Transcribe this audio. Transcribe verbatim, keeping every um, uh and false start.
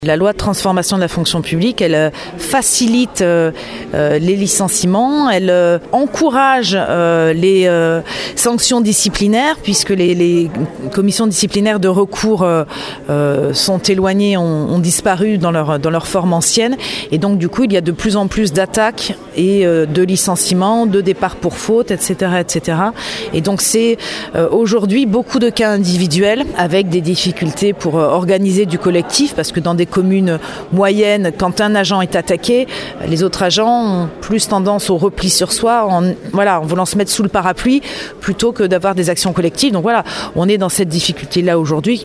La loi de transformation de la fonction publique, elle facilite euh, euh, les licenciements, elle euh, encourage euh, les euh, sanctions disciplinaires, puisque les, les commissions disciplinaires de recours euh, euh, sont éloignées, ont, ont disparu dans leur, dans leur forme ancienne. Et donc, du coup, il y a de plus en plus d'attaques et euh, de licenciements, de départs pour faute, et cetera, et cetera. Et donc, c'est euh, aujourd'hui beaucoup de cas individuels avec des difficultés pour euh, organiser du collectif, parce que dans des communes moyennes, quand un agent est attaqué, les autres agents ont plus tendance au repli sur soi, en, voilà, en voulant se mettre sous le parapluie, plutôt que d'avoir des actions collectives. Donc voilà, on est dans cette difficulté-là aujourd'hui.